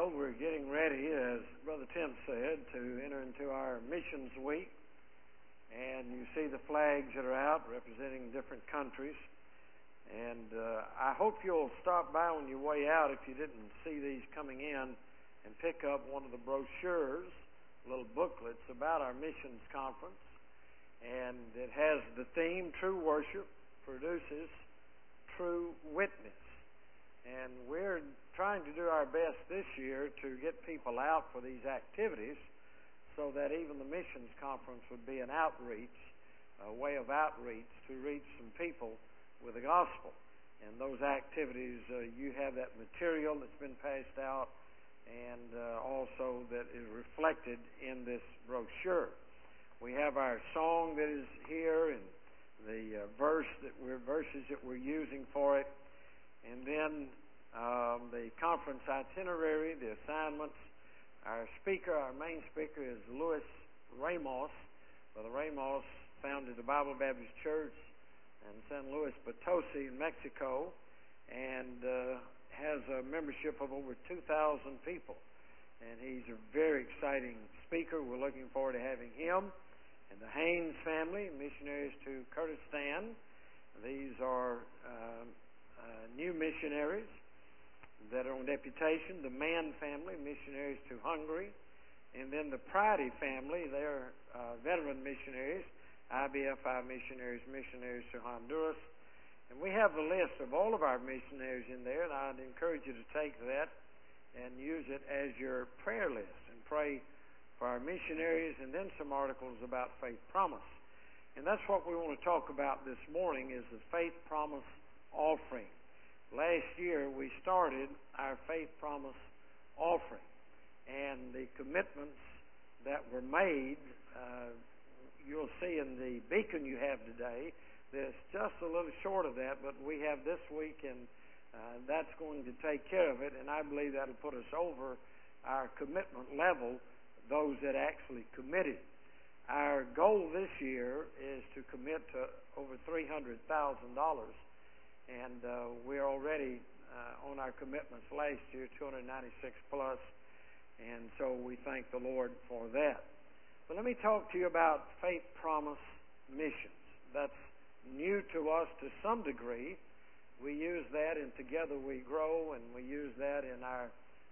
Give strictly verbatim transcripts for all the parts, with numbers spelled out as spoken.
Well, we're getting ready, as Brother Tim said, to enter into our missions week. And you see the flags that are out representing different countries. And uh, I hope you'll stop by on your way out, if you didn't see these coming in, and pick up one of the brochures, little booklets about our missions conference. And it has the theme, True Worship Produces True Witness. And we're trying to do our best this year to get people out for these activities so that even the missions conference would be an outreach, a way of outreach to reach some people with the gospel. And those activities, uh, you have that material that's been passed out and uh, also that is reflected in this brochure. We have our song that is here and the uh, verse that we're verses that we're using for it. And then um, the conference itinerary, the assignments. Our speaker, our main speaker is Luis Ramos. Brother Ramos founded the Bible Baptist Church in San Luis Potosi in Mexico and uh, has a membership of over two thousand people. And he's a very exciting speaker. We're looking forward to having him. And the Haynes family, missionaries to Kurdistan. These are uh, Uh, new missionaries that are on deputation. The Mann family, missionaries to Hungary. And then the Pridey family, they're uh, veteran missionaries, I B F I missionaries, missionaries to Honduras. And we have a list of all of our missionaries in there, and I'd encourage you to take that and use it as your prayer list and pray for our missionaries, and then some articles about Faith Promise. And that's what we want to talk about this morning, is the Faith Promise offering. Last year we started our Faith Promise offering, and the commitments that were made, uh, you'll see in the beacon you have today, there's just a little short of that, but we have this week, and uh, that's going to take care of it, and I believe that'll put us over our commitment level, those that actually committed. Our goal this year is to commit to over three hundred thousand dollars. And uh, we're already uh, on our commitments last year, two hundred ninety-six plus, and so we thank the Lord for that. But let me talk to you about Faith Promise missions. That's new to us to some degree. We use that in Together We Grow, and we use that in our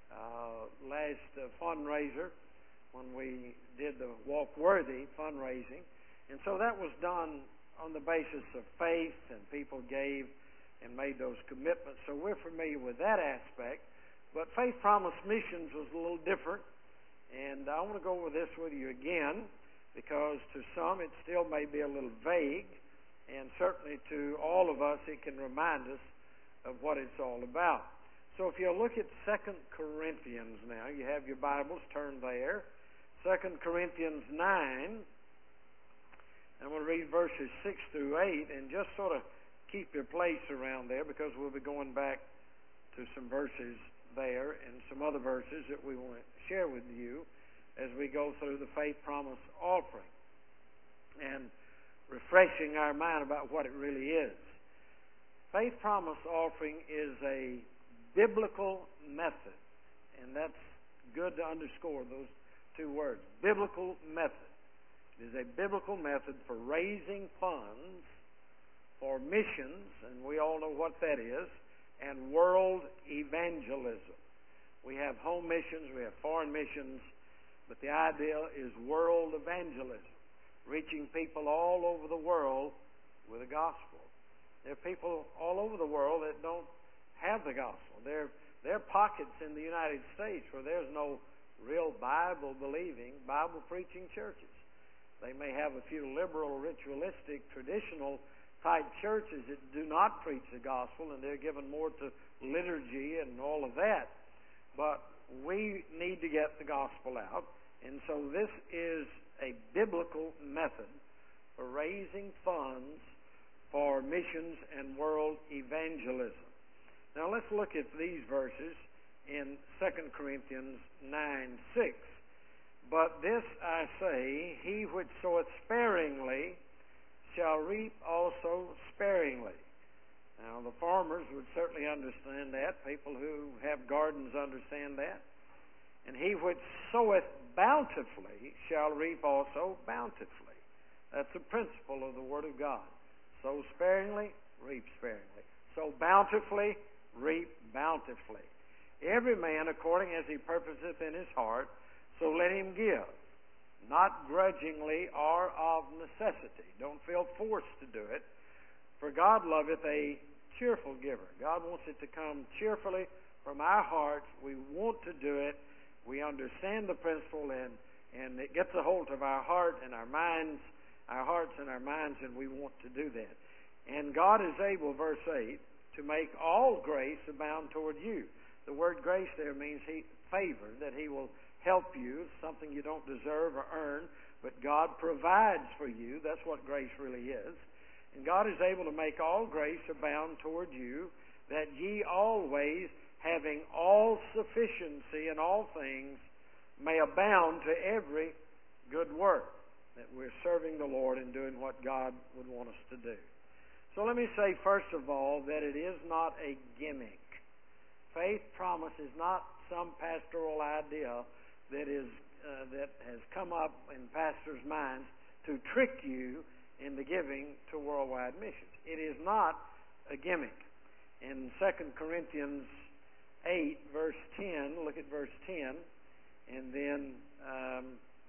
uh, last uh, fundraiser when we did the Walk Worthy fundraising. And so that was done on the basis of faith, and people gave and made those commitments. So we're familiar with that aspect. But Faith Promise Missions was a little different. And I want to go over this with you again, because to some it still may be a little vague, and certainly to all of us it can remind us of what it's all about. So if you'll look at Second Corinthians now, you have your Bibles, turn there. Second Corinthians nine, I'm going to read verses six through eight, and just sort of keep your place around there, because we'll be going back to some verses there and some other verses that we want to share with you as we go through the Faith Promise offering and refreshing our mind about what it really is. Faith Promise offering is a biblical method, and that's good to underscore those two words, biblical method. It is a biblical method for raising funds for missions, and we all know what that is, and world evangelism. We have home missions, we have foreign missions, but the idea is world evangelism, reaching people all over the world with the gospel. There are people all over the world that don't have the gospel. There, there are pockets in the United States where there's no real Bible-believing, Bible-preaching churches. They may have a few liberal, ritualistic, traditional type churches that do not preach the gospel, and they're given more to liturgy and all of that. But we need to get the gospel out, and so this is a biblical method for raising funds for missions and world evangelism. Now let's look at these verses in Second Corinthians nine six. But this I say, he which soweth sparingly shall reap also sparingly. Now, the farmers would certainly understand that. People who have gardens understand that. And he which soweth bountifully shall reap also bountifully. That's the principle of the Word of God. Sow sparingly, reap sparingly. Sow bountifully, reap bountifully. Every man according as he purposeth in his heart, so let him give, not grudgingly or of necessity. Don't feel forced to do it. For God loveth a cheerful giver. God wants it to come cheerfully from our hearts. We want to do it. We understand the principle, and, and it gets a hold of our heart and our minds, our hearts and our minds, and we want to do that. And God is able, verse eight, to make all grace abound toward you. The word grace there means he favor, that he will help you, something you don't deserve or earn, but God provides for you. That's what grace really is. And God is able to make all grace abound toward you, that ye always, having all sufficiency in all things, may abound to every good work. That we're serving the Lord and doing what God would want us to do. So let me say, first of all, that it is not a gimmick. Faith promise is not some pastoral idea that is uh, that has come up in pastors' minds to trick you into giving to worldwide missions. It is not a gimmick. In Second Corinthians eight, verse ten, look at verse ten, and then um,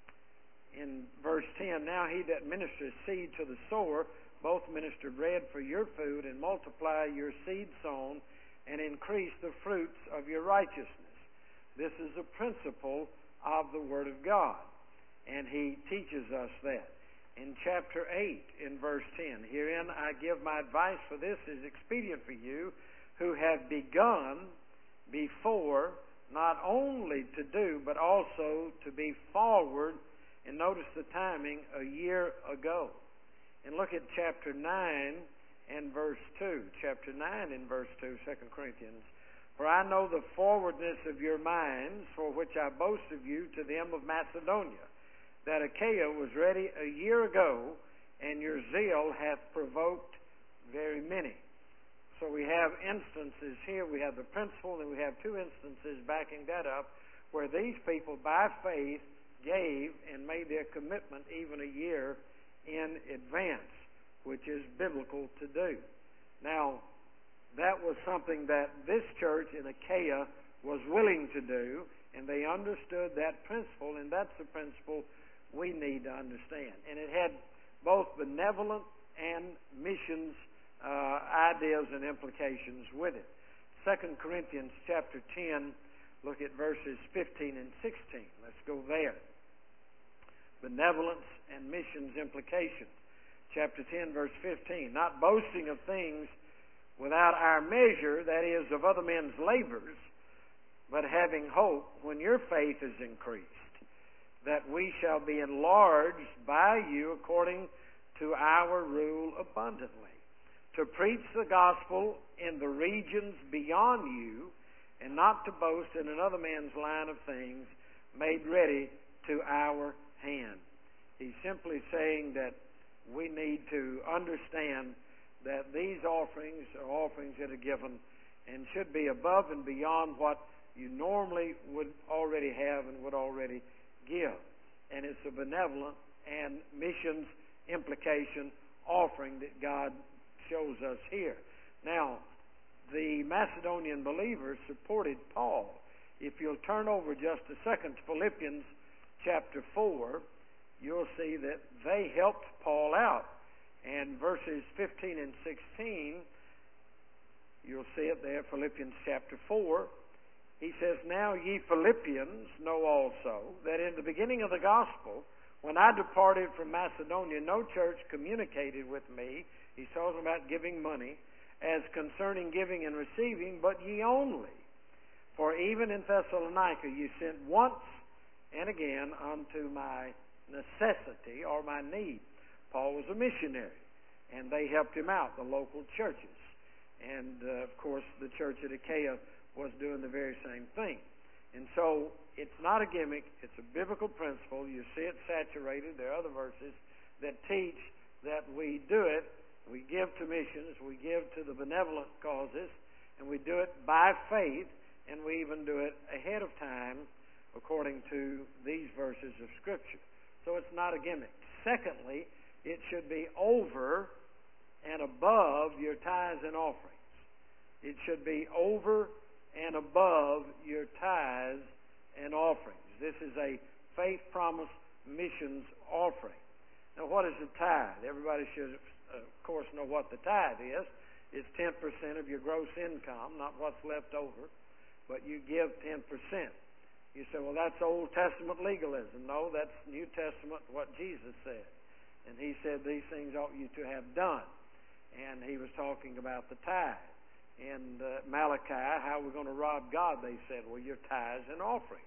in verse ten, now he that ministers seed to the sower, both minister bread for your food, and multiply your seed sown, and increase the fruits of your righteousness. This is a principle of the Word of God, and he teaches us that. In chapter eight, in verse ten, herein I give my advice, for this is expedient for you, who have begun before, not only to do, but also to be forward, and notice the timing, a year ago. And look at chapter nine and verse two. Chapter nine and verse two, Second Corinthians. For I know the forwardness of your minds, for which I boast of you to them of Macedonia, that Achaia was ready a year ago, and your zeal hath provoked very many. So we have instances here. We have the principle, and we have two instances backing that up, where these people, by faith, gave and made their commitment even a year in advance, which is biblical to do. Now, that was something that this church in Achaia was willing to do, and they understood that principle, and that's the principle we need to understand. And it had both benevolent and missions uh, ideas and implications with it. Second Corinthians chapter ten, look at verses fifteen and sixteen. Let's go there. Benevolence and missions implications. Chapter ten, verse fifteen. Not boasting of things without our measure, that is, of other men's labors, but having hope, when your faith is increased, that we shall be enlarged by you according to our rule abundantly, to preach the gospel in the regions beyond you, and not to boast in another man's line of things made ready to our hand. He's simply saying that we need to understand that these offerings are offerings that are given and should be above and beyond what you normally would already have and would already give. And it's a benevolent and missions implication offering that God shows us here. Now, the Macedonian believers supported Paul. If you'll turn over just a second to Philippians chapter four, you'll see that they helped Paul out. And verses fifteen and sixteen, you'll see it there, Philippians chapter four. He says, Now ye Philippians know also that in the beginning of the gospel, when I departed from Macedonia, no church communicated with me. He's talking about giving money, as concerning giving and receiving, but ye only. For even in Thessalonica ye sent once and again unto my necessity or my need. Paul was a missionary, and they helped him out, the local churches. And, uh, of course, the church at Achaia was doing the very same thing. And so it's not a gimmick. It's a biblical principle. You see it saturated. There are other verses that teach that we do it. We give to missions. We give to the benevolent causes. And we do it by faith. And we even do it ahead of time according to these verses of Scripture. So it's not a gimmick. Secondly, it should be over and above your tithes and offerings. It should be over and above your tithes and offerings. This is a faith promise missions offering. Now, what is a tithe? Everybody should, of course, know what the tithe is. It's ten percent of your gross income, not what's left over, but you give ten percent. You say, well, that's Old Testament legalism. No, that's New Testament, what Jesus said. And he said these things ought you to have done. And he was talking about the tithe. In uh, Malachi, how we're going to rob God, they said, well, your tithes and offerings.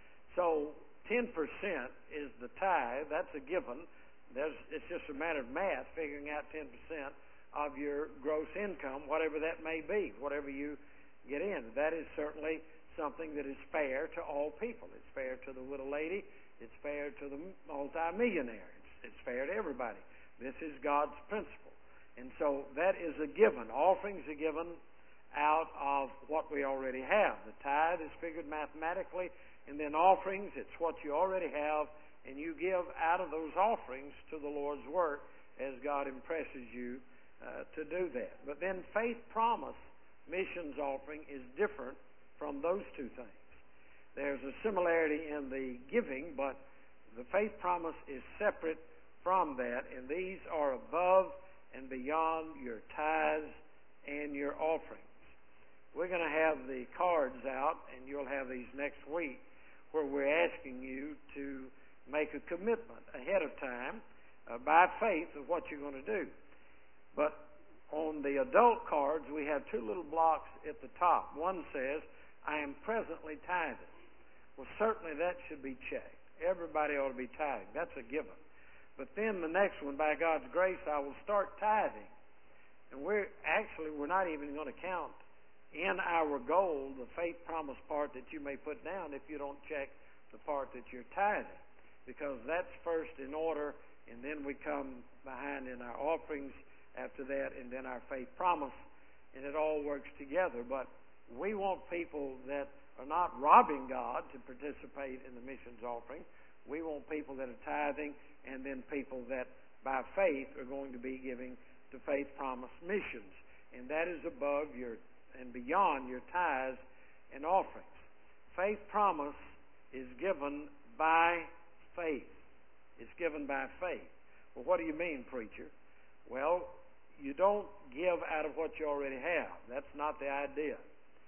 So ten percent is the tithe. That's a given. There's, it's just a matter of math, figuring out ten percent of your gross income, whatever that may be, whatever you get in. That is certainly something that is fair to all people. It's fair to the widow lady. It's fair to the multimillionaire. It's, it's fair to everybody. This is God's principle. And so that is a given. Offerings are given out of what we already have. The tithe is figured mathematically, and then offerings, it's what you already have, and you give out of those offerings to the Lord's work as God impresses you uh, to do that. But then faith promise missions offering is different from those two things. There's a similarity in the giving, but the faith promise is separate from that, and these are above and beyond your tithes and your offerings. We're going to have the cards out, and you'll have these next week, where we're asking you to make a commitment ahead of time uh, by faith of what you're going to do. But on the adult cards, we have two little blocks at the top. One says, I am presently tithing. Well, certainly that should be checked. Everybody ought to be tithing. That's a given. But then the next one, by God's grace, I will start tithing. And we're actually, we're not even going to count in our goal the faith promise part that you may put down if you don't check the part that you're tithing. Because that's first in order, and then we come behind in our offerings after that, and then our faith promise, and it all works together. But we want people that are not robbing God to participate in the missions offering. We want people that are tithing, and then people that by faith are going to be giving to faith promise missions. And that is above your and beyond your tithes and offerings. Faith promise is given by faith. It's given by faith. Well, what do you mean, preacher? Well, you don't give out of what you already have. That's not the idea.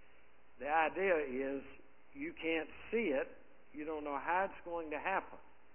The idea is you can't see it. You don't know how it's going to happen.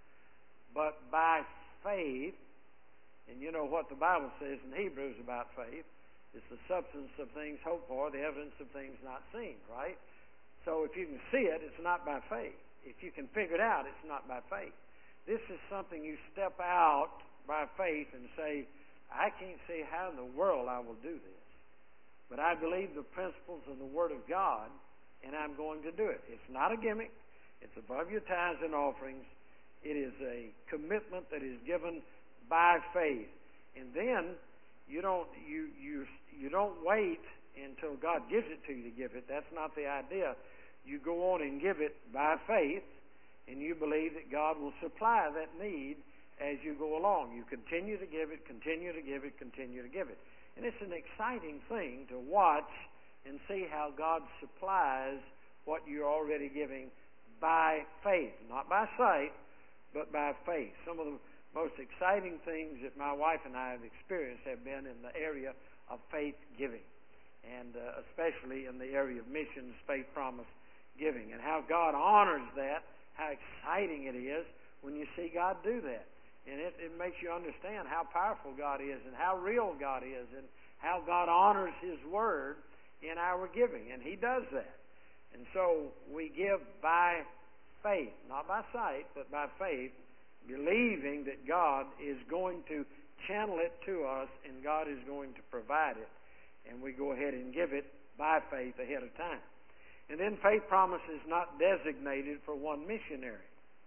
But by faith, and you know what the Bible says in Hebrews about faith, it's the substance of things hoped for, the evidence of things not seen, right? So if you can see it, it's not by faith. If you can figure it out, it's not by faith. This is something you step out by faith and say, I can't see how in the world I will do this. But I believe the principles of the Word of God, and I'm going to do it. It's not a gimmick. It's above your tithes and offerings. It is a commitment that is given by faith. And then you don't you you you don't wait until God gives it to you to give it. That's not the idea. You go on and give it by faith, and you believe that God will supply that need as you go along. You continue to give it, continue to give it, continue to give it. And it's an exciting thing to watch and see how God supplies what you're already giving by faith. Not by sight, but by faith. Some of the most exciting things that my wife and I have experienced have been in the area of faith giving, and uh, especially in the area of missions, faith promise giving, and how God honors that, how exciting it is when you see God do that. And it, it makes you understand how powerful God is and how real God is and how God honors His Word in our giving, and He does that. And so we give by faith, not by sight, but by faith, believing that God is going to channel it to us and God is going to provide it. And we go ahead and give it by faith ahead of time. And then faith promise is not designated for one missionary.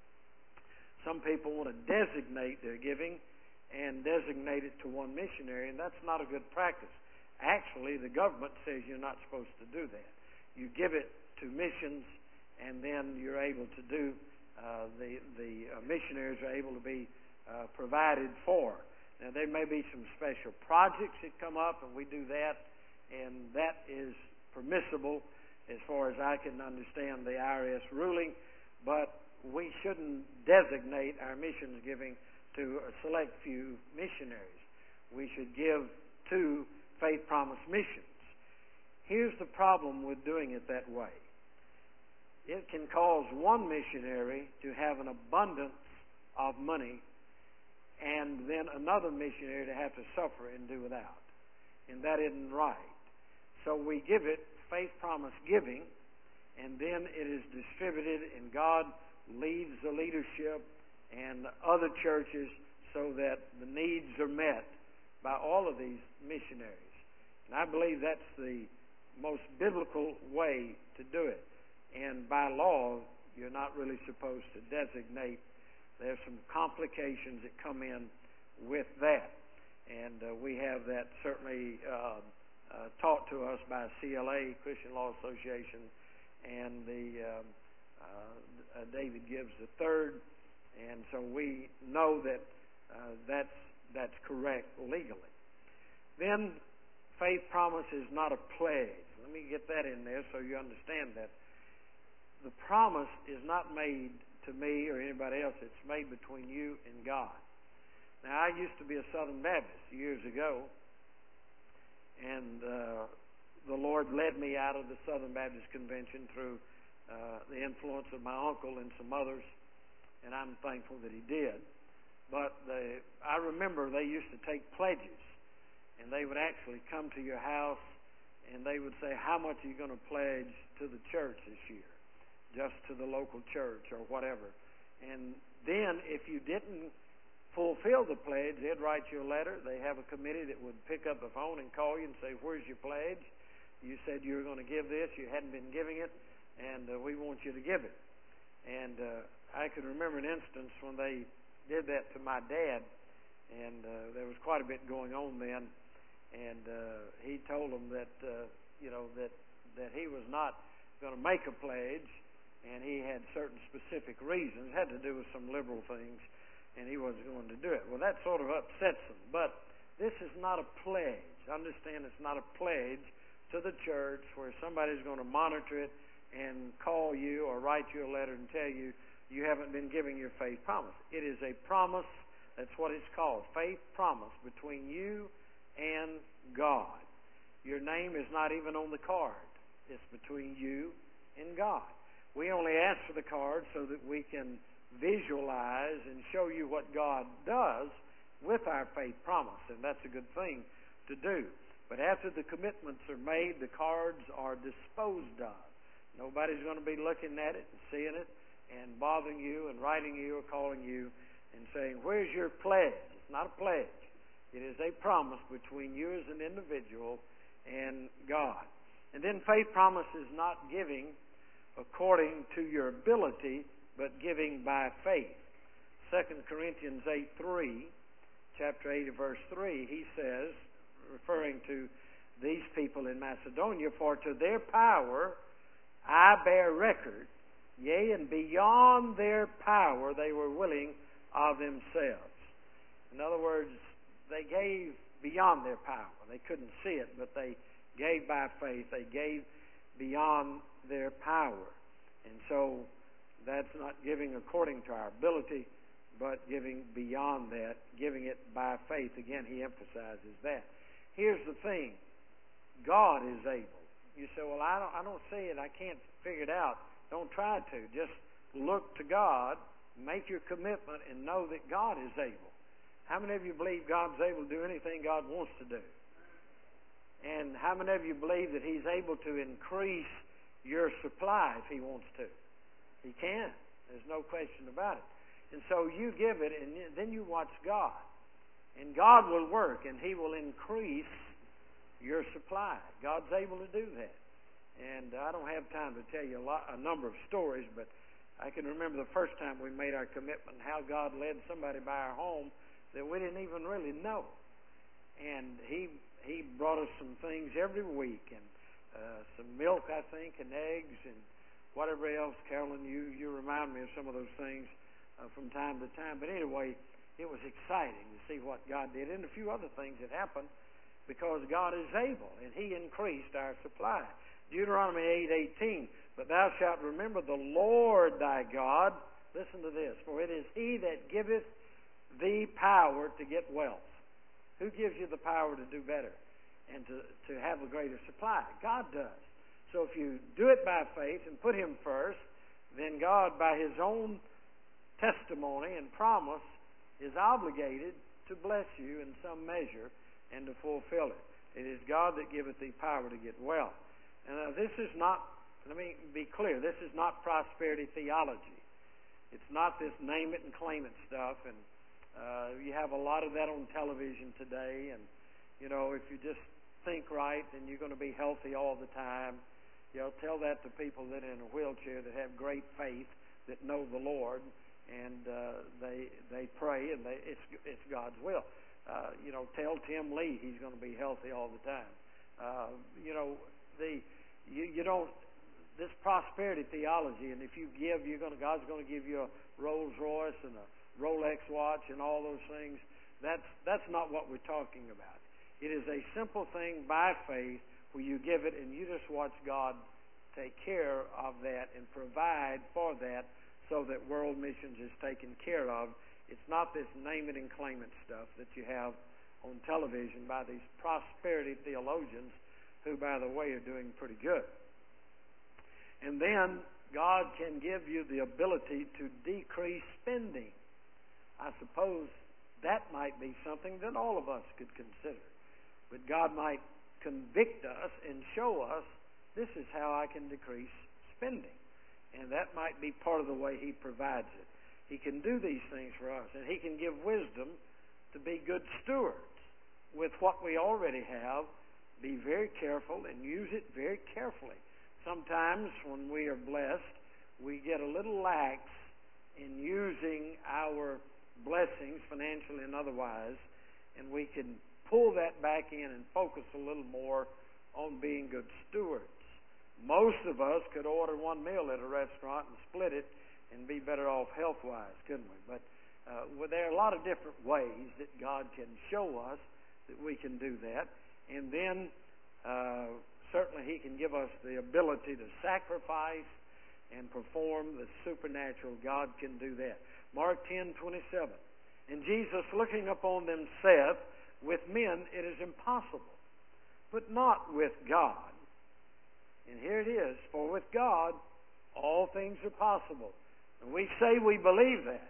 Some people want to designate their giving and designate it to one missionary, and that's not a good practice. Actually, the government says you're not supposed to do that. You give it to missions, and then you're able to do, uh, the, the uh, missionaries are able to be uh, provided for. Now, there may be some special projects that come up, and we do that, and that is permissible as far as I can understand the I R S ruling, but we shouldn't designate our missions giving to a select few missionaries. We should give to Faith Promise Missions. Here's the problem with doing it that way. It can cause one missionary to have an abundance of money and then another missionary to have to suffer and do without. And that isn't right. So we give it Faith Promise giving, and then it is distributed, and God leads the leadership and other churches so that the needs are met by all of these missionaries. And I believe that's the most biblical way to do it. And by law, you're not really supposed to designate. There's some complications that come in with that. And uh, we have that certainly uh, uh, taught to us by C L A, Christian Law Association, and the um, uh, David Gibbs the third. And so we know that uh, that's, that's correct legally. Then, Faith Promise is not a pledge. Let me get that in there so you understand that. The promise is not made to me or anybody else. It's made between you and God. Now, I used to be a Southern Baptist years ago, and uh, the Lord led me out of the Southern Baptist Convention through uh, the influence of my uncle and some others, and I'm thankful that he did. But the, I remember they used to take pledges, and they would actually come to your house, and they would say, how much are you going to pledge to the church this year? Just to the local church or whatever. And then if you didn't fulfill the pledge, they'd write you a letter. They have a committee that would pick up the phone and call you and say, where's your pledge? You said you were going to give this. You hadn't been giving it, and uh, we want you to give it. And uh, I can remember an instance when they did that to my dad, and uh, there was quite a bit going on then. And uh, he told them that, uh, you know, that, that he was not going to make a pledge, and he had certain specific reasons. It had to do with some liberal things, and he wasn't going to do it. Well, that sort of upsets them. But this is not a pledge. Understand, it's not a pledge to the church where somebody's going to monitor it and call you or write you a letter and tell you you haven't been giving your faith promise. It is a promise. That's what it's called, faith promise between you and God. Your name is not even on the card. It's between you and God. We only ask for the card so that we can visualize and show you what God does with our faith promise, and that's a good thing to do. But after the commitments are made, the cards are disposed of. Nobody's going to be looking at it and seeing it and bothering you and writing you or calling you and saying, where's your pledge? It's not a pledge. It is a promise between you as an individual and God. And then faith promise is not giving according to your ability, but giving by faith. Second Corinthians eight three, chapter eight, verse three, he says, referring to these people in Macedonia, for to their power I bear record, yea, and beyond their power they were willing of themselves. In other words, they gave beyond their power. They couldn't see it, but they gave by faith. They gave beyond their power. And so that's not giving according to our ability, but giving beyond that, giving it by faith. Again, he emphasizes that. Here's the thing. God is able. You say, well, I don't, I don't see it. I can't figure it out. Don't try to. Just look to God, make your commitment, and know that God is able. How many of you believe God's able to do anything God wants to do? And how many of you believe that He's able to increase your supply if He wants to? He can. There's no question about it. And so you give it, and then you watch God. And God will work, and He will increase your supply. God's able to do that. And I don't have time to tell you a, lot, a number of stories, but I can remember the first time we made our commitment, how God led somebody by our home that we didn't even really know. And He He brought us some things every week, and uh, some milk, I think, and eggs, and whatever else. Carolyn, you, you remind me of some of those things uh, from time to time. But anyway, it was exciting to see what God did, and a few other things that happened because God is able, and He increased our supply. Deuteronomy eight eighteen, but thou shalt remember the Lord thy God. Listen to this. For it is He that giveth thee power to get wealth. Who gives you the power to do better and to, to have a greater supply? God does. So if you do it by faith and put Him first, then God, by His own testimony and promise, is obligated to bless you in some measure and to fulfill it. It is God that giveth thee power to get wealth. And uh, this is not, let me be clear, this is not prosperity theology. It's not this name it and claim it stuff. And uh, you have a lot of that on television today. And, you know, if you just think right, then you're going to be healthy all the time. You know, tell that to people that are in a wheelchair that have great faith, that know the Lord, and uh, they they pray, and they, it's it's God's will. Uh, you know, tell Tim Lee he's going to be healthy all the time. Uh, you know, the you, you don't this prosperity theology, and if you give, you're going to God's going to give you a Rolls Royce and a Rolex watch and all those things. That's that's not what we're talking about. It is a simple thing by faith where you give it, and you just watch God take care of that and provide for that, so that world missions is taken care of. It's not this name it and claim it stuff that you have on television by these prosperity theologians who, by the way, are doing pretty good. And then God can give you the ability to decrease spending. I suppose that might be something that all of us could consider. But God might convict us and show us, this is how I can decrease spending. And that might be part of the way He provides it. He can do these things for us. And He can give wisdom to be good stewards with what we already have. Be very careful and use it very carefully. Sometimes when we are blessed, we get a little lax in using our blessings, financially and otherwise, and we can pull that back in and focus a little more on being good stewards. Most of us could order one meal at a restaurant and split it and be better off health-wise, couldn't we? But uh, well, there are a lot of different ways that God can show us that we can do that. And then uh, certainly He can give us the ability to sacrifice and perform the supernatural. God can do that. Mark ten twenty-seven. And Jesus, looking upon them, saith, with men it is impossible, but not with God. And here it is, for with God all things are possible. And we say we believe that.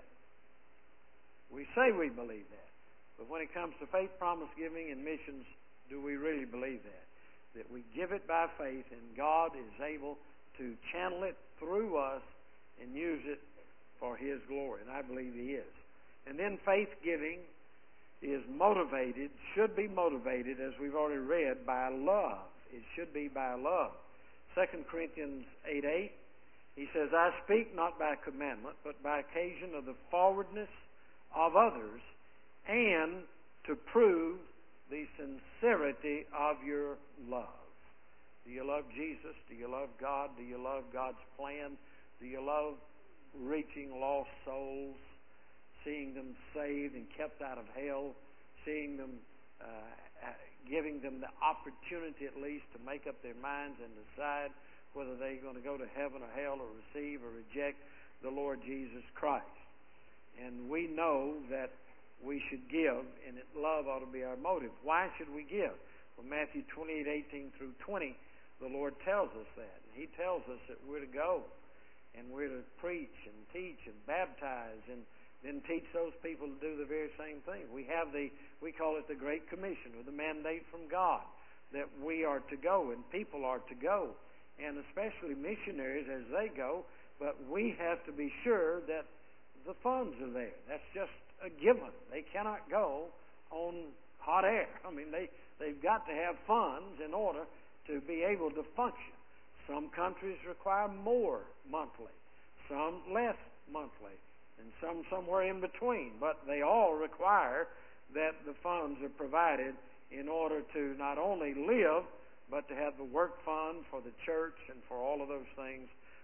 We say we believe that. But when it comes to faith, promise giving, and missions, do we really believe that? That we give it by faith, and God is able to channel it through us and use it for His glory. And I believe He is. And then faith giving is motivated, should be motivated, as we've already read, by love. It should be by love. Second Corinthians eight eight, he says, I speak not by commandment, but by occasion of the forwardness of others, and to prove the sincerity of your love. Do you love Jesus? Do you love God? Do you love God's plan? Do you love reaching lost souls, seeing them saved and kept out of hell, seeing them uh, giving them the opportunity at least to make up their minds and decide whether they're going to go to heaven or hell or receive or reject the Lord Jesus Christ. And we know that we should give, and that love ought to be our motive. Why should we give? Well, Matthew twenty-eight eighteen through twenty, the Lord tells us that. And He tells us that we're to go, and we're to preach and teach and baptize, and then teach those people to do the very same thing. We have the, we call it the Great Commission, or the mandate from God, that we are to go and people are to go, and especially missionaries as they go, but we have to be sure that the funds are there. That's just a given. They cannot go on hot air. I mean, they, they've got to have funds in order to be able to function. Some countries require more monthly, some less monthly, and some somewhere in between. But they all require that the funds are provided in order to not only live, but to have the work fund for the church and for all of those things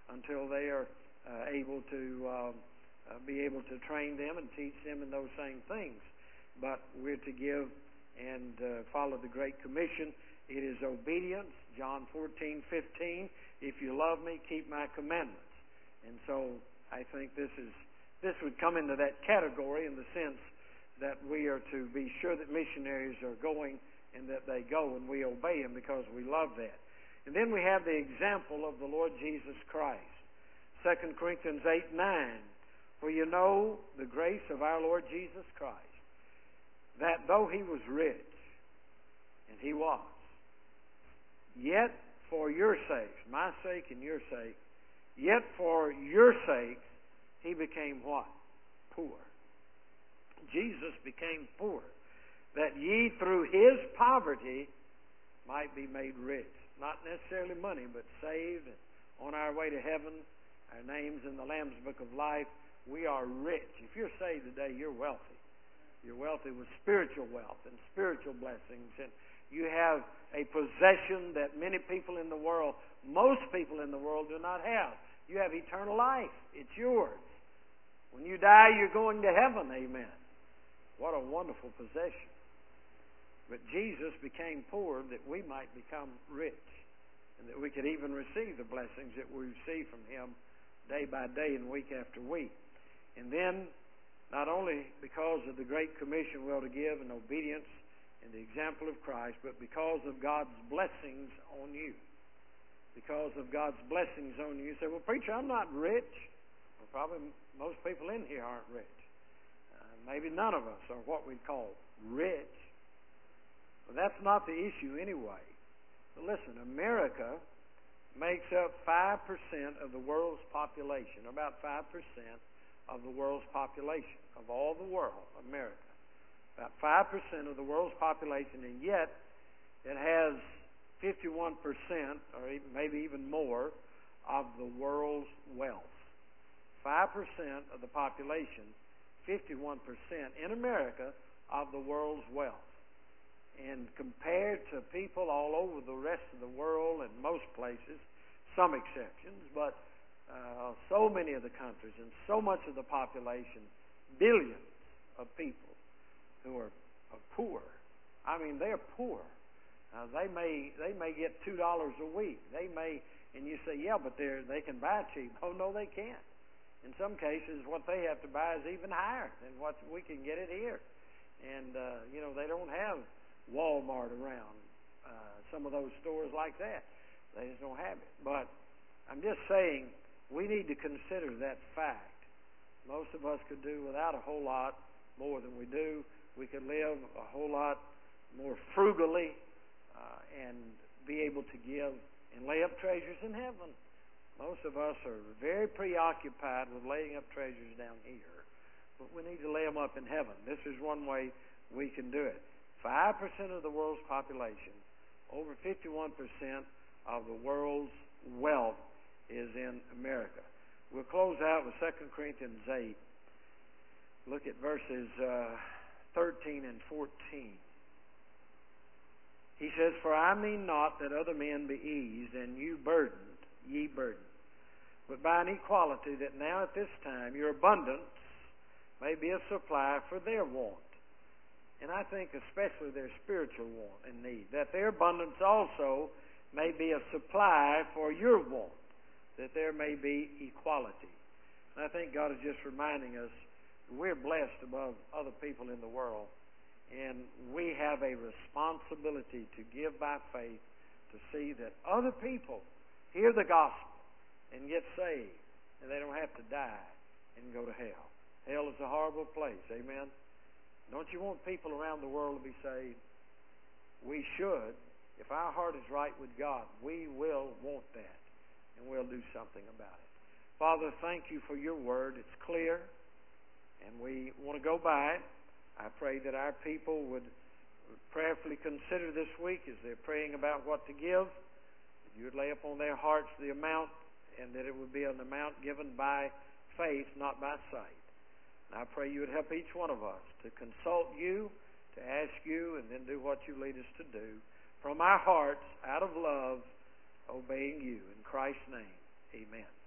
until they are uh, able to uh, uh, be able to train them and teach them in those same things. But we're to give and uh, follow the Great Commission. It is obedience. John fourteen fifteen. If you love me, keep my commandments. And so I think this is this would come into that category in the sense that we are to be sure that missionaries are going and that they go and we obey them because we love that. And then we have the example of the Lord Jesus Christ. Second Corinthians eight nine. For you know the grace of our Lord Jesus Christ, that though he was rich, and he was, yet for your sake, my sake and your sake, yet for your sake, he became what? Poor. Jesus became poor, that ye through his poverty might be made rich. Not necessarily money, but saved and on our way to heaven, our names in the Lamb's Book of Life. We are rich. If you're saved today, you're wealthy. You're wealthy with spiritual wealth and spiritual blessings. And you have a possession that many people in the world, most people in the world do not have. You have eternal life. It's yours. When you die, you're going to heaven. Amen. What a wonderful possession. But Jesus became poor that we might become rich and that we could even receive the blessings that we receive from him day by day and week after week. And then, not only because of the Great Commission we are to give and obedience and the example of Christ, but because of God's blessings on you. Because of God's blessings on you. You say, well, preacher, I'm not rich. Well, probably most people in here aren't rich. Uh, maybe none of us are what we'd call rich. But that's not the issue anyway. But listen, America makes up five percent of the world's population, about five percent of the world's population, of all the world, America. About five percent of the world's population, and yet it has fifty-one percent, or even, maybe even more, of the world's wealth. five percent of the population, fifty-one percent in America of the world's wealth. And compared to people all over the rest of the world and most places, some exceptions, but uh, so many of the countries and so much of the population, billions of people who are, are poor. I mean, they're poor. Uh, they may they may get two dollars a week. They may, and you say, yeah, but they they can buy cheap. Oh no, they can't. In some cases, what they have to buy is even higher than what we can get it here. And uh, you know, they don't have Walmart around, uh, some of those stores like that. They just don't have it. But I'm just saying, we need to consider that fact. Most of us could do without a whole lot more than we do. We could live a whole lot more frugally uh, and be able to give and lay up treasures in heaven. Most of us are very preoccupied with laying up treasures down here, but we need to lay them up in heaven. This is one way we can do it. five percent of the world's population, over fifty-one percent of the world's wealth is in America. We'll close out with Second Corinthians eight. Look at verses uh, thirteen and fourteen. He says, for I mean not that other men be eased, and you burdened, ye burdened, but by an equality that now at this time your abundance may be a supply for their want. And I think especially their spiritual want and need, that their abundance also may be a supply for your want, that there may be equality. And I think God is just reminding us we're blessed above other people in the world, and we have a responsibility to give by faith to see that other people hear the gospel and get saved, and they don't have to die and go to hell. Hell is a horrible place, amen? Don't you want people around the world to be saved? We should. If our heart is right with God, we will want that, and we'll do something about it. Father, thank you for your word. It's clear, and we want to go by it. I pray that our people would prayerfully consider this week as they're praying about what to give, that you would lay upon their hearts the amount, and that it would be an amount given by faith, not by sight. I pray you would help each one of us to consult you, to ask you, and then do what you lead us to do. From our hearts, out of love, obeying you. In Christ's name, amen.